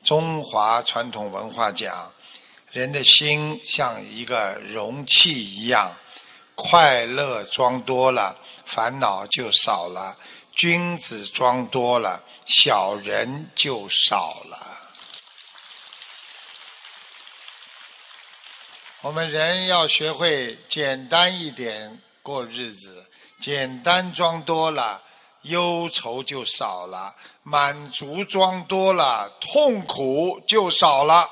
中华传统文化讲，人的心像一个容器一样，快乐装多了，烦恼就少了；君子装多了，小人就少了。我们人要学会简单一点过日子，简单装多了，忧愁就少了；满足装多了，痛苦就少了。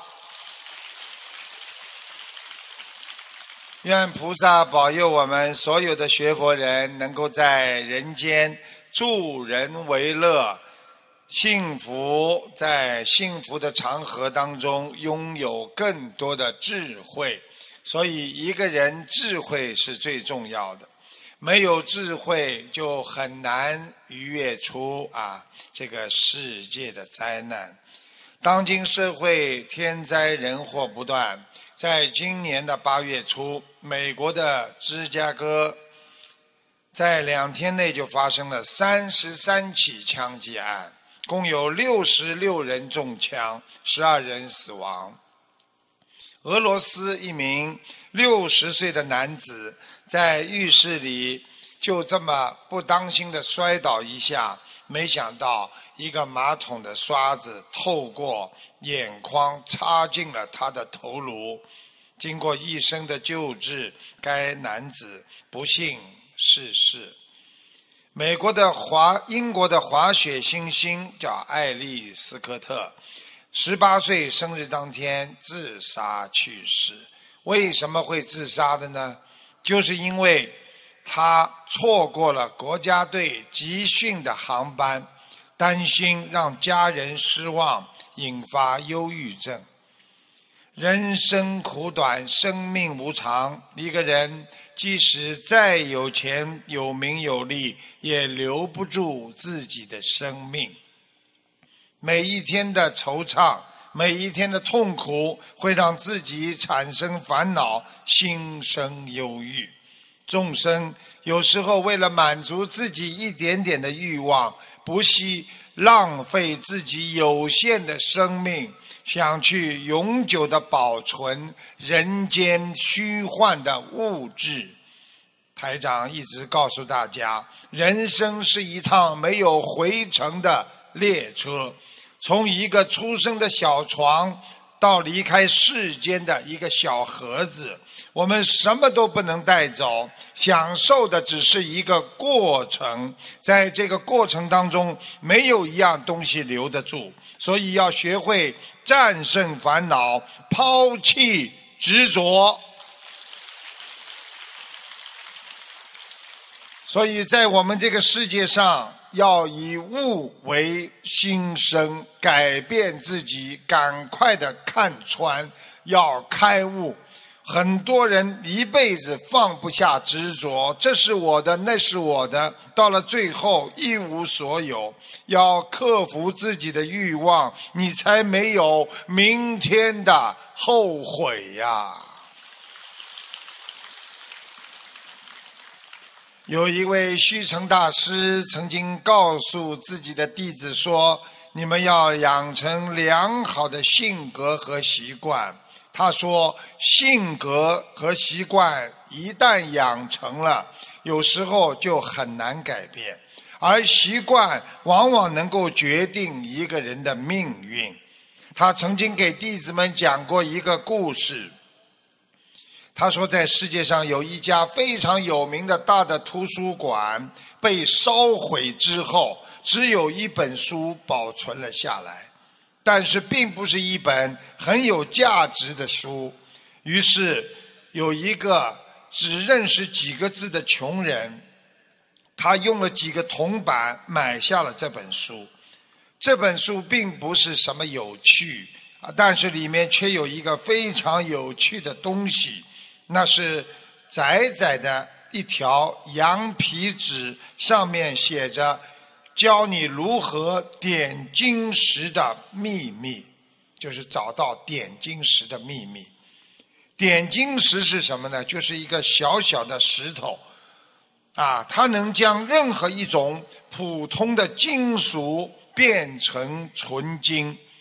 愿菩萨保佑我们所有的学佛人能够在人间助人为乐，幸福，在幸福的长河当中拥有更多的智慧。所以一个人智慧是最重要的，没有智慧就很难逾越出这个世界的灾难。当今社会天灾人祸不断，在今年的8月初，美国的芝加哥在2天内就发生了33起枪击案，共有66人中枪，12人死亡。俄罗斯一名60岁的男子在浴室里就这么不当心的摔倒一下，没想到一个马桶的刷子透过眼眶插进了他的头颅。经过医生的救治，该男子不幸逝世。英国的滑雪新星叫艾利斯科特，18岁生日当天自杀去世。为什么会自杀的呢？就是因为他错过了国家队集训的航班，担心让家人失望，引发忧郁症。人生苦短，生命无常，一个人即使再有钱有名有利，也留不住自己的生命。每一天的惆怅，每一天的痛苦，会让自己产生烦恼，心生忧郁。众生有时候为了满足自己一点点的欲望，不惜浪费自己有限的生命，想去永久的保存人间虚幻的物质。台长一直告诉大家，人生是一趟没有回程的列车，从一个出生的小床到离开世间的一个小盒子，我们什么都不能带走，享受的只是一个过程，在这个过程当中没有一样东西留得住，所以要学会战胜烦恼，抛弃执着。所以在我们这个世界上，要以悟为心声，改变自己，赶快的看穿，要开悟。很多人一辈子放不下执着，这是我的，那是我的，到了最后一无所有。要克服自己的欲望，你才没有明天的后悔呀。有一位虚成大师曾经告诉自己的弟子说，你们要养成良好的性格和习惯。他说，性格和习惯一旦养成了，有时候就很难改变，而习惯往往能够决定一个人的命运。他曾经给弟子们讲过一个故事，他说，在世界上有一家非常有名的大的图书馆被烧毁之后，只有一本书保存了下来，但是并不是一本很有价值的书。于是有一个只认识几个字的穷人，他用了几个铜板买下了这本书。这本书并不是什么有趣，但是里面却有一个非常有趣的东西，那是窄窄的一条羊皮纸，上面写着教你如何点金石的秘密，就是找到点金石的秘密。点金石是什么呢？就是一个小小的石头它能将任何一种普通的金属变成纯金。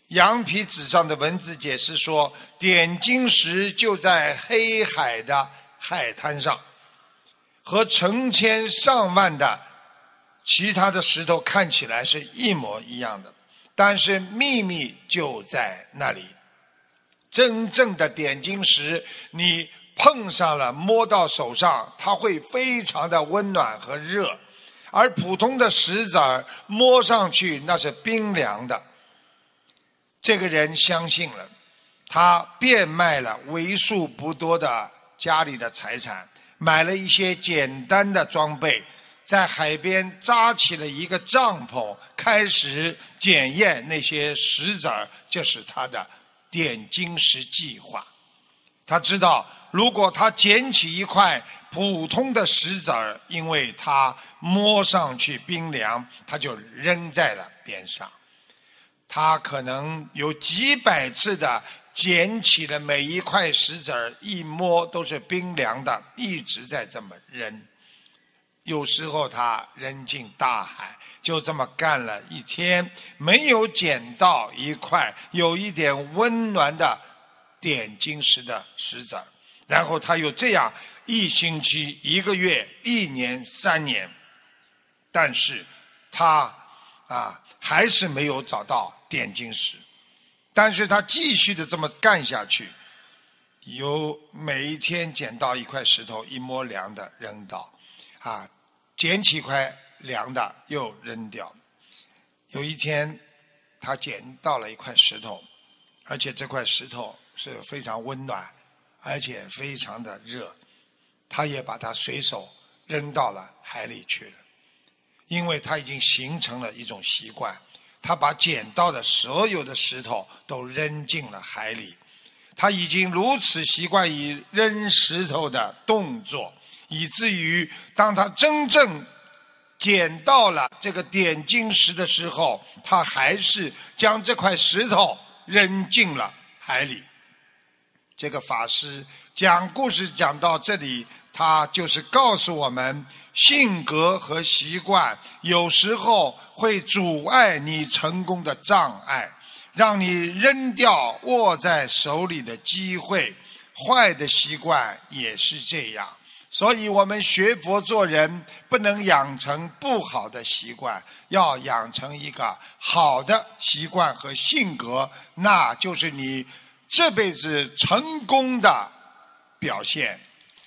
羊皮纸上的文字解释说，点金石就在黑海的海滩上，和成千上万的其他的石头看起来是一模一样的，但是秘密就在那里。真正的点金石，你碰上了，摸到手上，它会非常的温暖和热，而普通的石子儿摸上去那是冰凉的。这个人相信了，他变卖了为数不多的家里的财产，买了一些简单的装备，在海边扎起了一个帐篷，开始检验那些石子儿，这是他的点金石计划。他知道，如果他捡起一块普通的石子儿，因为他摸上去冰凉，他就扔在了边上。他可能有几百次的捡起了每一块石子儿，一摸都是冰凉的，一直在这么扔。有时候他扔进大海，就这么干了一天，没有捡到一块有一点温暖的点金石的石子儿。然后他又这样1星期、1个月、1年、3年，但是他还是没有找到点金石。但是他继续的这么干下去，每一天捡到一块石头，一摸凉的扔到，捡起一块凉的又扔掉。有一天他捡到了一块石头，而且这块石头是非常温暖，而且非常的热，他也把它随手扔到了海里去了。因为他已经形成了一种习惯，他把捡到的所有的石头都扔进了海里。他已经如此习惯于扔石头的动作，以至于当他真正捡到了这个点金石的时候，他还是将这块石头扔进了海里。这个法师讲故事讲到这里，他就是告诉我们，性格和习惯有时候会阻碍你成功的障碍，让你扔掉握在手里的机会。坏的习惯也是这样，所以我们学佛做人不能养成不好的习惯，要养成一个好的习惯和性格，那就是你这辈子成功的表现。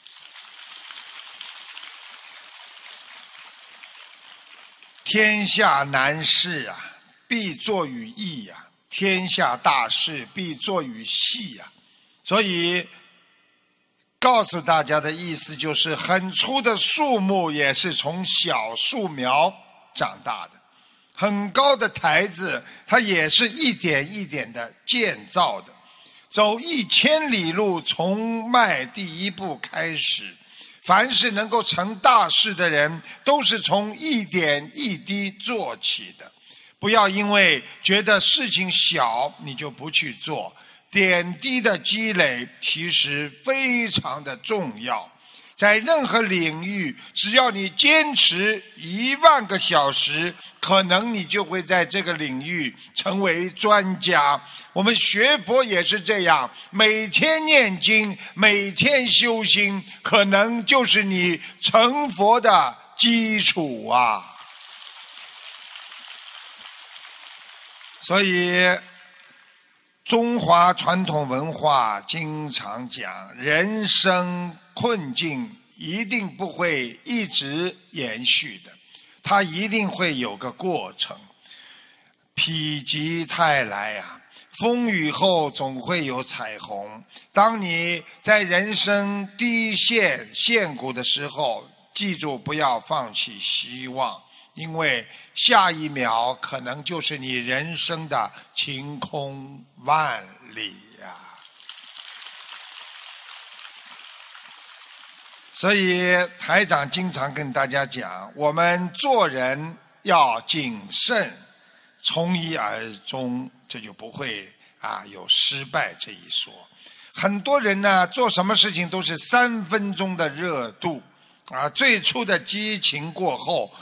天下难事必作于易天下大事必作于细所以告诉大家的意思就是，很粗的树木也是从小树苗长大的，很高的台子它也是一点一点的建造的。走1000里路，从迈第一步开始。凡是能够成大事的人，都是从一点一滴做起的。不要因为觉得事情小，你就不去做。点滴的积累其实非常的重要。在任何领域，只要你坚持10000个小时，可能你就会在这个领域成为专家。我们学佛也是这样，每天念经，每天修心，可能就是你成佛的基础所以中华传统文化经常讲，人生困境一定不会一直延续的，它一定会有个过程。否极泰来风雨后总会有彩虹。当你在人生低陷谷的时候，记住不要放弃希望，因为下一秒可能就是你人生的晴空万里所以台长经常跟大家讲，我们做人要谨慎，从一而终，这就不会有失败这一说。很多人呢，做什么事情都是3分钟的热度最初的激情过后，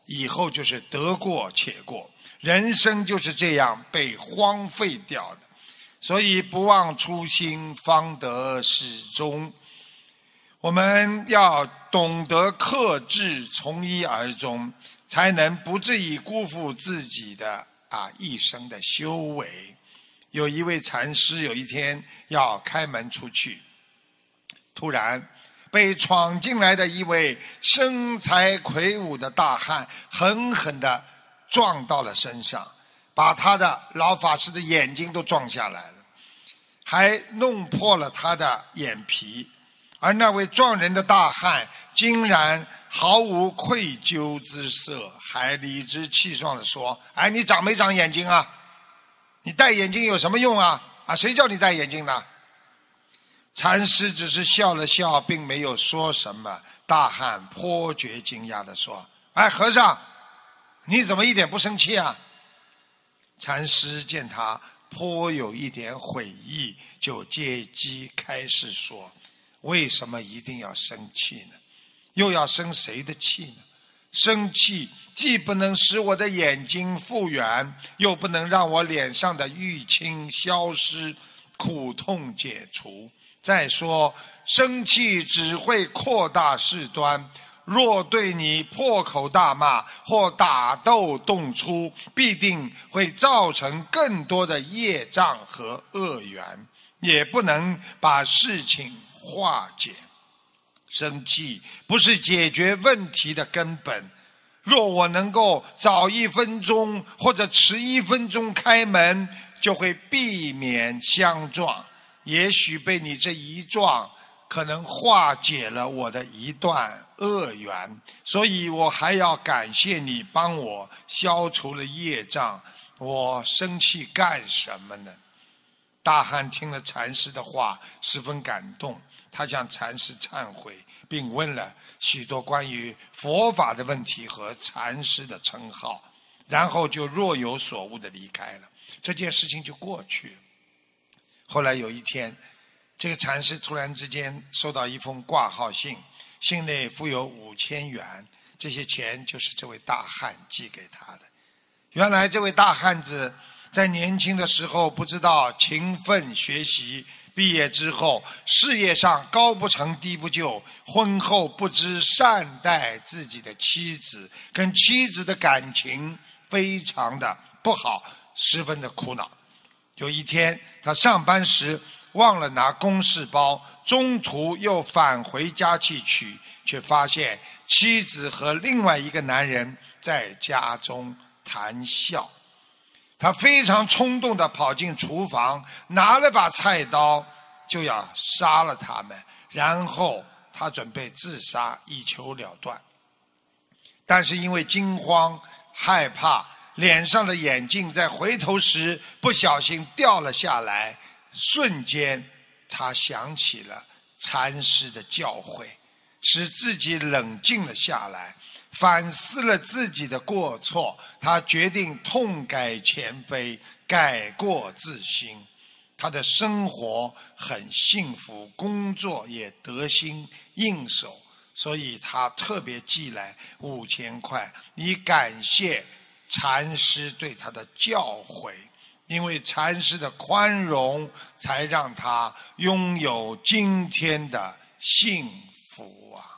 以后就是得过且过，人生就是这样被荒废掉的。所以不忘初心，方得始终。我们要懂得克制，从一而终，才能不至于辜负自己的一生的修为。有一位禅师有一天要开门出去，突然被闯进来的一位身材魁梧的大汉狠狠地撞到了身上，把他的老法师的眼睛都撞下来了，还弄破了他的眼皮。而那位撞人的大汉竟然毫无愧疚之色，还理直气壮地说：哎，你长没长眼睛啊？你戴眼镜有什么用啊？谁叫你戴眼镜的？禅师只是笑了笑，并没有说什么。大汉颇觉惊讶地说：哎，和尚，你怎么一点不生气啊？禅师见他颇有一点悔意，就借机开示说：为什么一定要生气呢？又要生谁的气呢？生气既不能使我的眼睛复原，又不能让我脸上的淤青消失，苦痛解除。再说生气只会扩大事端，若对你破口大骂或打斗动粗，必定会造成更多的业障和恶缘，也不能把事情化解。生气不是解决问题的根本，若我能够早1分钟或者迟1分钟开门，就会避免相撞，也许被你这一撞，可能化解了我的一段恶缘，所以我还要感谢你帮我消除了业障，我生气干什么呢？大汉听了禅师的话，十分感动，他向禅师忏悔，并问了许多关于佛法的问题和禅师的称号，然后就若有所悟地离开了。这件事情就过去了。后来有一天，这个禅师突然之间收到一封挂号信，信内附有5000元，这些钱就是这位大汉寄给他的。原来这位大汉子在年轻的时候不知道勤奋学习，毕业之后事业上高不成低不就，婚后不知善待自己的妻子，跟妻子的感情非常的不好，十分的苦恼。有一天他上班时忘了拿公事包，中途又返回家去取，却发现妻子和另外一个男人在家中谈笑。他非常冲动地跑进厨房，拿了把菜刀就要杀了他们，然后他准备自杀以求了断。但是因为惊慌害怕，脸上的眼镜在回头时不小心掉了下来，瞬间他想起了禅师的教诲，使自己冷静了下来，反思了自己的过错。他决定痛改前非，改过自新。他的生活很幸福，工作也得心应手，所以他特别寄来5000块，以感谢禅师对他的教诲。因为禅师的宽容，才让他拥有今天的幸福啊！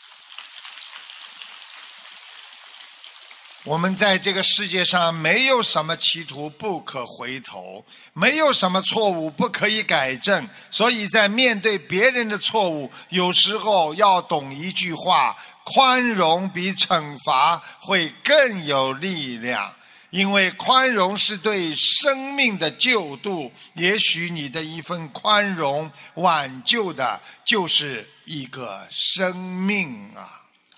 我们在这个世界上没有什么歧途不可回头，没有什么错误不可以改正，所以在面对别人的错误，有时候要懂一句话：宽容比惩罚会更有力量。因为宽容是对生命的救度，也许你的一份宽容挽救的就是一个生命啊！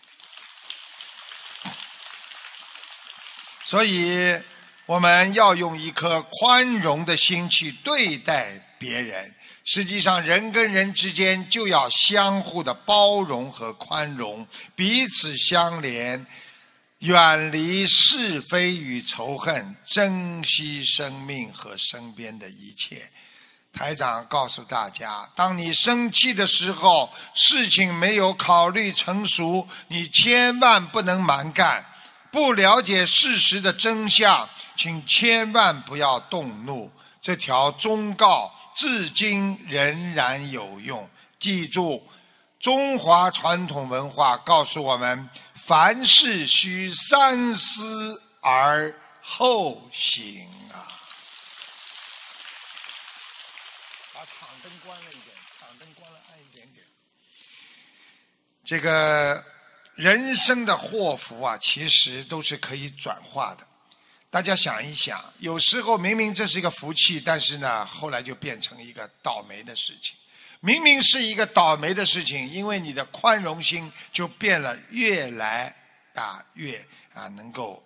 所以我们要用一颗宽容的心去对待别人。实际上人跟人之间就要相互的包容和宽容，彼此相连，远离是非与仇恨，珍惜生命和身边的一切。台长告诉大家，当你生气的时候，事情没有考虑成熟，你千万不能蛮干， 不了解事实的真相，请千万不要动怒。这条忠告至今仍然有用。记住，中华传统文化告诉我们，凡事需三思而后行啊！把场灯关了一点，场灯关了暗一点点。这个人生的祸福啊，其实都是可以转化的。大家想一想，有时候明明这是一个福气，但是呢，后来就变成一个倒霉的事情。明明是一个倒霉的事情，因为你的宽容心就变了，越来越能够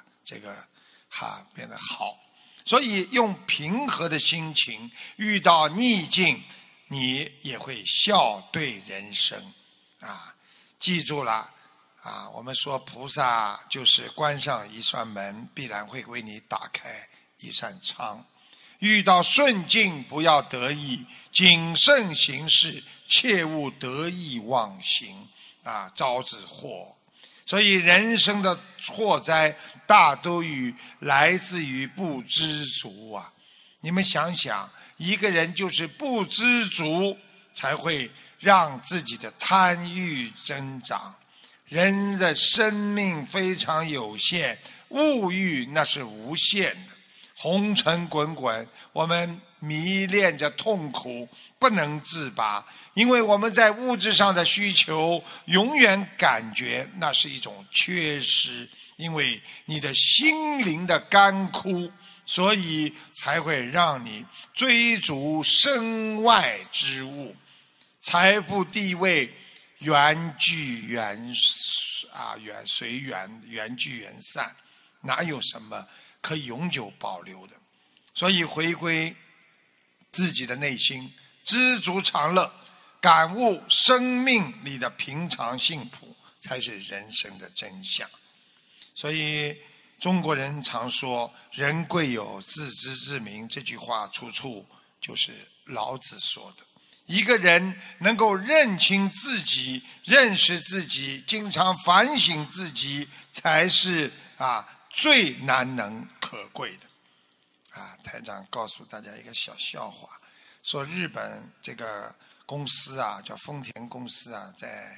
变得好。所以用平和的心情，遇到逆境，你也会笑对人生记住了我们说菩萨就是关上一扇门，必然会为你打开一扇窗。遇到顺境不要得意，谨慎行事，切勿得意忘形招致祸。所以人生的祸灾大都来自于不知足你们想想，一个人就是不知足，才会让自己的贪欲增长。人的生命非常有限，物欲那是无限的，红尘滚滚，我们迷恋着痛苦不能自拔，因为我们在物质上的需求永远感觉那是一种缺失，因为你的心灵的干枯，所以才会让你追逐身外之物。财富地位缘聚缘随缘聚缘散，哪有什么可以永久保留的？所以回归自己的内心，知足常乐，感悟生命里的平常幸福，才是人生的真相。所以中国人常说人贵有自知之明，这句话出处就是老子说的。一个人能够认清自己，认识自己，经常反省自己，才是最难能可贵的。台长告诉大家一个小笑话，说日本这个公司叫丰田公司在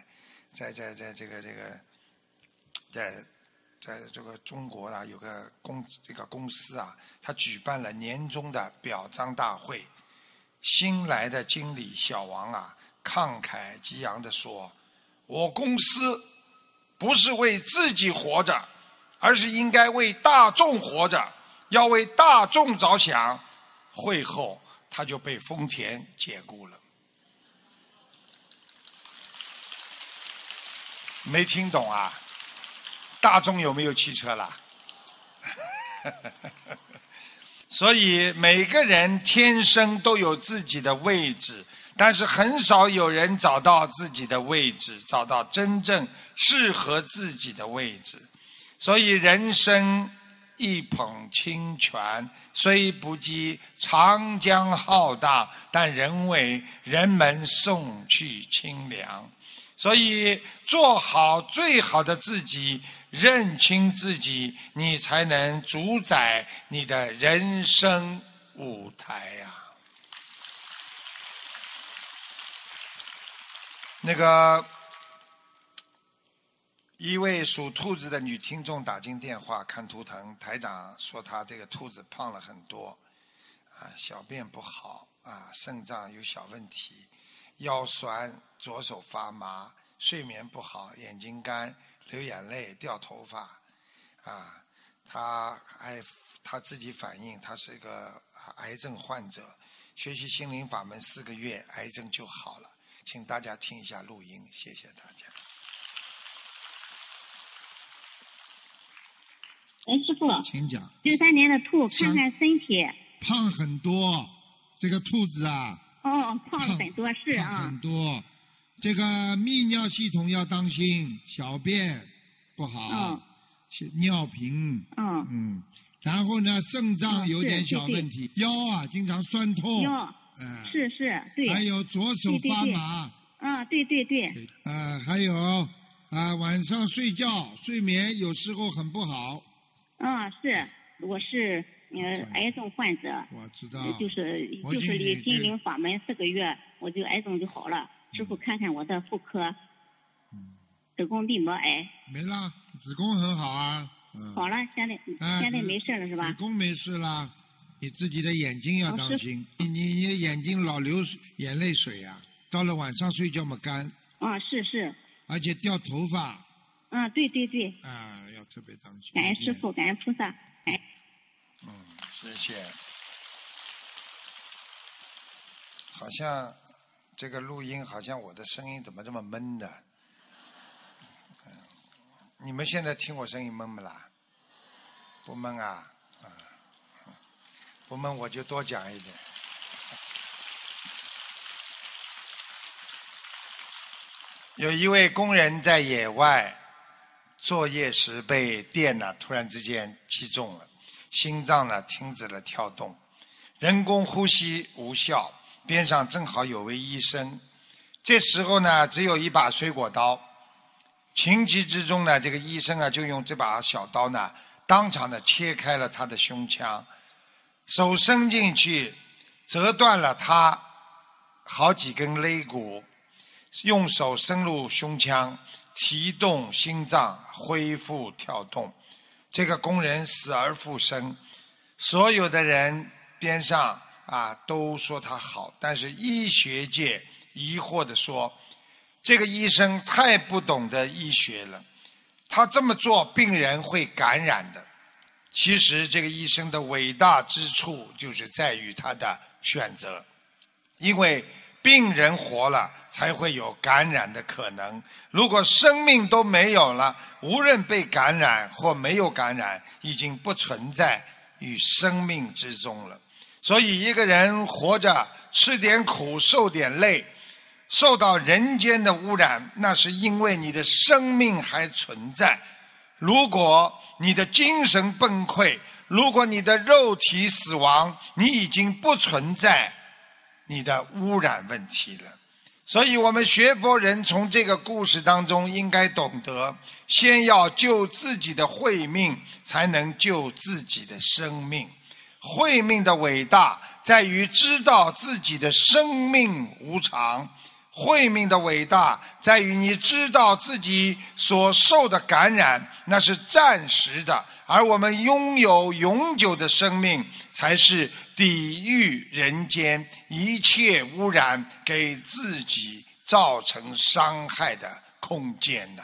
这个中国有个公司他举办了年终的表彰大会。新来的经理小王慷慨激昂地说，我公司不是为自己活着，而是应该为大众活着，要为大众着想。会后他就被丰田解雇了。没听懂大众有没有汽车啦？所以每个人天生都有自己的位置，但是很少有人找到自己的位置，找到真正适合自己的位置。所以人生一捧清泉，虽不及长江浩大，但仍为人们送去清凉。所以做好最好的自己，认清自己，你才能主宰你的人生舞台一位属兔子的女听众打进电话看图腾，台长说她这个兔子胖了很多小便不好肾脏有小问题，腰酸，左手发麻，睡眠不好，眼睛干，流眼泪，掉头发他自己反映他是一个癌症患者，学习心灵法门4个月，癌症就好了。请大家听一下录音，谢谢大家。 师傅， 请讲。 63年的兔，看看身体。 胖很多，这个兔子胖了很多，是胖很多。这个泌尿系统要当心，小便不好，尿频，然后呢，肾脏有点小问题，腰经常酸痛， 是对。 还有左手发麻， 对。 还有晚上睡觉睡眠有时候很不好。 是，我是癌症患者。 我知道。 就是离心灵法门4个月，我就癌症就好了。师傅看看我的妇科，子宫壁膜癌。 没了，子宫很好啊。 好了，现在没事了是吧？ 子宫没事啦，你自己的眼睛要当心，你眼睛老流眼泪水啊，到了晚上睡觉嘛干。 是。 而且掉头发。 对。 要特别当心。 感恩师父，感恩菩萨。 谢谢。好像这个录音，好像我的声音怎么这么闷的？你们现在听我声音闷不啦？不闷啊？不闷我就多讲一点。有一位工人在野外作业时被电突然之间击中了，心脏停止了跳动，人工呼吸无效，边上正好有位医生。这时候只有一把水果刀，情急之中这个医生就用这把小刀当场切开了他的胸腔，手伸进去折断了他好几根肋骨，用手伸入胸腔提动心脏恢复跳动，这个工人死而复生。所有的人边上都说他好，但是医学界疑惑地说，这个医生太不懂得医学了，他这么做病人会感染的。其实这个医生的伟大之处就是在于他的选择，因为病人活了才会有感染的可能，如果生命都没有了，无论被感染或没有感染，已经不存在于生命之中了。所以一个人活着吃点苦受点累，受到人间的污染，那是因为你的生命还存在。如果你的精神崩溃，如果你的肉体死亡，你已经不存在你的污染问题了。所以我们学佛人从这个故事当中应该懂得，先要救自己的慧命，才能救自己的生命。慧命的伟大在于知道自己的生命无常，慧命的伟大在于你知道自己所受的感染那是暂时的，而我们拥有永久的生命，才是抵御人间一切污染给自己造成伤害的空间呢。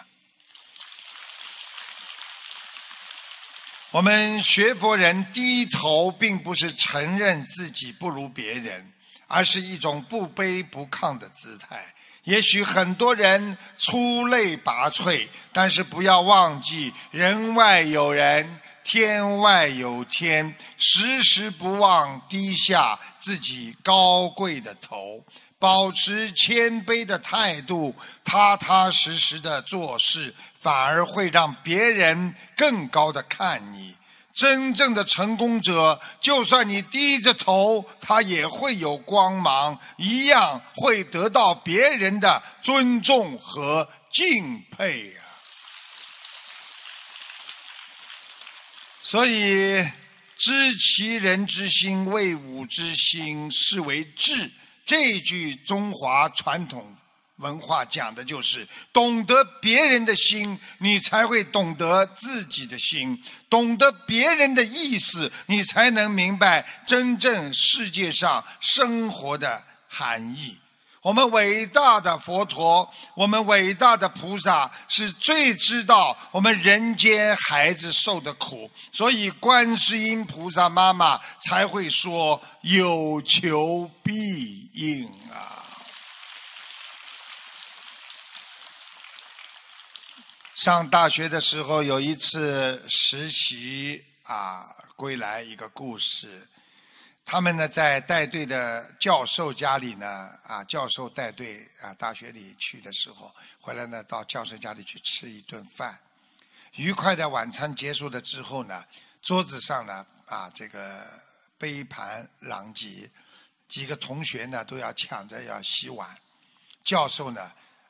我们学佛人低头并不是承认自己不如别人，而是一种不卑不亢的姿态。也许很多人出类拔萃，但是不要忘记人外有人，天外有天，时时不忘低下自己高贵的头，保持谦卑的态度，踏踏实实的做事，反而会让别人更高的看你。真正的成功者，就算你低着头，他也会有光芒，一样会得到别人的尊重和敬佩啊。所以知其人之心，谓吾之心，是为智。这句中华传统文化讲的就是懂得别人的心，你才会懂得自己的心，懂得别人的意思，你才能明白真正世界上生活的含义。我们伟大的佛陀，我们伟大的菩萨是最知道我们人间孩子受的苦，所以观世音菩萨妈妈才会说有求必应啊。上大学的时候有一次实习归来一个故事，他们呢在带队的教授家里呢教授带队大学里去的时候，回来呢到教授家里去吃一顿饭。愉快的晚餐结束了之后呢，桌子上呢这个杯盘狼藉，几个同学呢都要抢着要洗碗。教授呢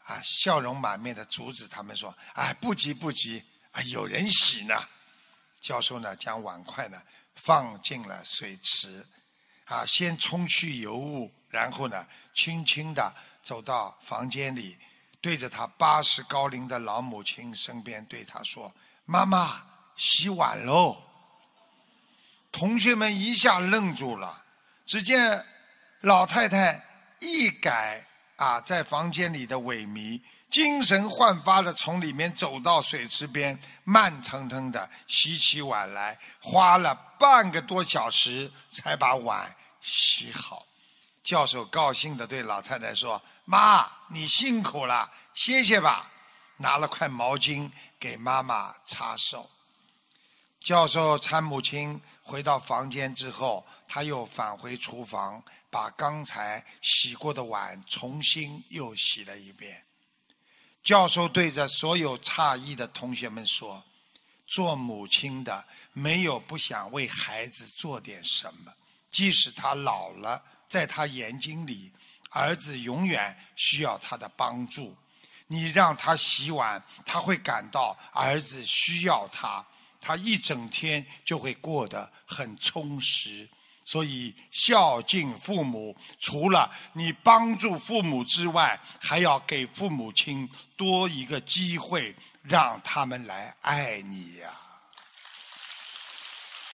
笑容满面的阻止他们说：“不急不急，有人洗呢。”教授呢将碗筷呢放进了水池，先冲去油污，然后呢轻轻地走到房间里，对着他80高龄的老母亲身边对他说：“妈妈，洗碗喽。”同学们一下愣住了，只见老太太一改在房间里的萎靡，精神焕发的从里面走到水池边，慢腾腾的洗起碗来，花了半个多小时才把碗洗好。教授高兴地对老太太说：“妈，你辛苦了，歇歇吧。”拿了块毛巾给妈妈擦手。教授搀母亲回到房间之后，他又返回厨房，把刚才洗过的碗重新又洗了一遍。教授对着所有诧异的同学们说：“做母亲的没有不想为孩子做点什么，即使他老了，在他眼睛里，儿子永远需要他的帮助。你让他洗碗，他会感到儿子需要他，他一整天就会过得很充实。所以孝敬父母，除了你帮助父母之外，还要给父母亲多一个机会，让他们来爱你呀。”